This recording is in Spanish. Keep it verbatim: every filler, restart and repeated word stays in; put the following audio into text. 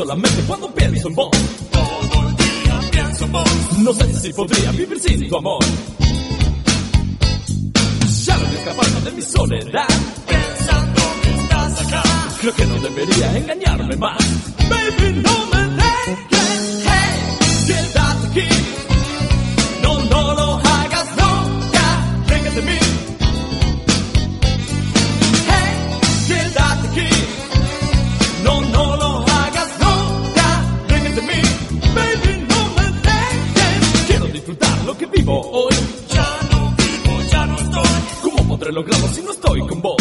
solamente cuando pienso en vos. Todo el día pienso en vos. No sé si podría vivir sin tu amor. Ya no voy escapando de mi soledad, Pensando que estás acá. creo que no debería engañarme más. Baby, no me dejes, hey, quédate aquí. No, no lo hagas, no, ya, venga de mí. Hey, quédate aquí. No, no lo hagas, no, ya, venga de mí. Baby, no me dejes. Quiero disfrutar lo que vivo hoy. Ya no vivo, ya no estoy. ¿Cómo podré lograrlo si no estoy con vos?